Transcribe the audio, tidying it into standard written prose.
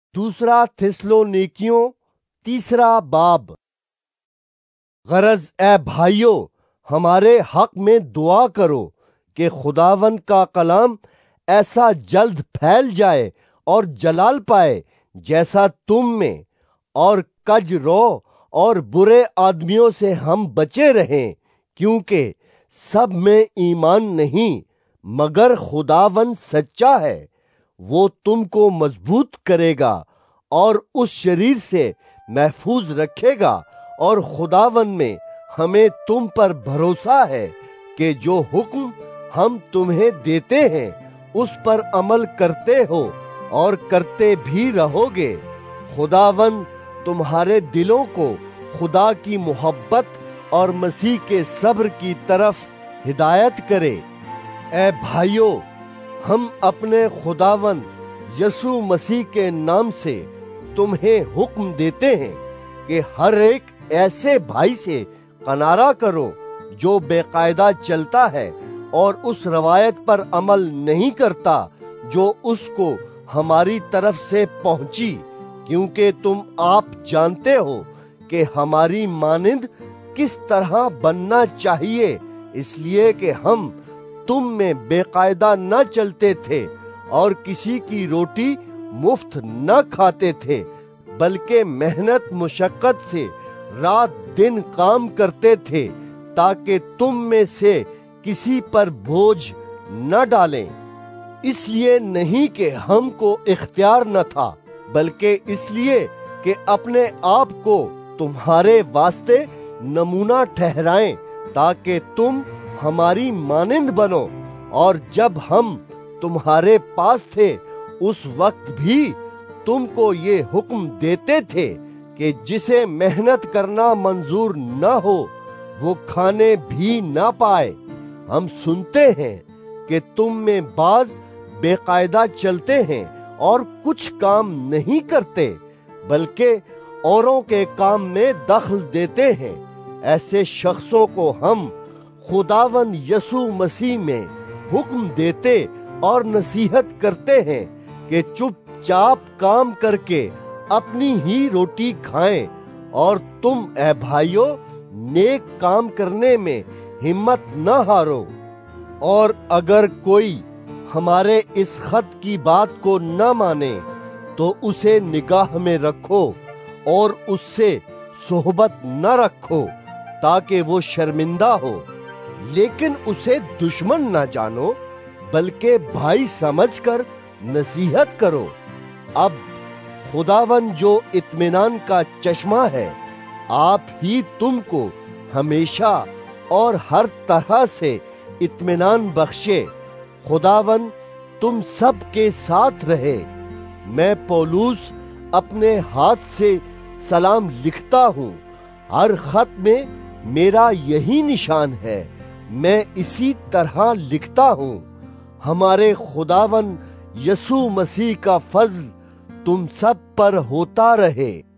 دوسرا تھسلونیکیوں تیسرا باب۔ غرض اے بھائیو، ہمارے حق میں دعا کرو کہ خداوند کا کلام ایسا جلد پھیل جائے اور جلال پائے جیسا تم میں، اور کج رو اور برے آدمیوں سے ہم بچے رہیں، کیونکہ سب میں ایمان نہیں، مگر خداوند سچا ہے، وہ تم کو مضبوط کرے گا اور اس شریر سے محفوظ رکھے گا، اور خداوند میں ہمیں تم پر بھروسہ ہے کہ جو حکم ہم تمہیں دیتے ہیں اس پر عمل کرتے ہو اور کرتے بھی رہو گے۔ خداوند تمہارے دلوں کو خدا کی محبت اور مسیح کے صبر کی طرف ہدایت کرے۔ اے بھائیو، ہم اپنے خداوند یسوع مسیح کے نام سے تمہیں حکم دیتے ہیں کہ ہر ایک ایسے بھائی سے کنارہ کرو جو بے قاعدہ چلتا ہے اور اس روایت پر عمل نہیں کرتا جو اس کو ہماری طرف سے پہنچی، کیونکہ تم آپ جانتے ہو کہ ہماری مانند کس طرح بننا چاہیے، اس لیے کہ ہم تم میں بے قاعدہ نہ چلتے تھے اور کسی کی روٹی مفت نہ کھاتے تھے، بلکہ محنت مشقت سے رات دن کام کرتے تھے تاکہ تم میں سے کسی پر بوجھ نہ ڈالیں۔ اس لیے نہیں کہ ہم کو اختیار نہ تھا، بلکہ اس لیے کہ اپنے آپ کو تمہارے واسطے نمونہ ٹھہرائیں تاکہ تم ہماری مانند بنو۔ اور جب ہم تمہارے پاس تھے اس وقت بھی تم کو یہ حکم دیتے تھے کہ جسے محنت کرنا منظور نہ ہو وہ کھانے بھی نہ پائے۔ ہم سنتے ہیں کہ تم میں بعض بے قاعدہ چلتے ہیں اور کچھ کام نہیں کرتے، بلکہ اوروں کے کام میں دخل دیتے ہیں۔ ایسے شخصوں کو ہم خداوند یسوع مسیح میں حکم دیتے اور نصیحت کرتے ہیں کہ چپ چاپ کام کر کے اپنی ہی روٹی کھائیں، اور تم اے بھائیو نیک کام کرنے میں ہمت نہ ہارو۔ اور اگر کوئی ہمارے اس خط کی بات کو نہ مانے تو اسے نگاہ میں رکھو اور اس سے صحبت نہ رکھو تاکہ وہ شرمندہ ہو، لیکن اسے دشمن نہ جانو بلکہ بھائی سمجھ کر نصیحت کرو۔ اب خداوند جو اطمینان کا چشمہ ہے، آپ ہی تم کو ہمیشہ اور ہر طرح سے اطمینان بخشے۔ خداوند تم سب کے ساتھ رہے۔ میں پولس اپنے ہاتھ سے سلام لکھتا ہوں۔ ہر خط میں میرا یہی نشان ہے، میں اسی طرح لکھتا ہوں۔ ہمارے خداوند یسوع مسیح کا فضل تم سب پر ہوتا رہے۔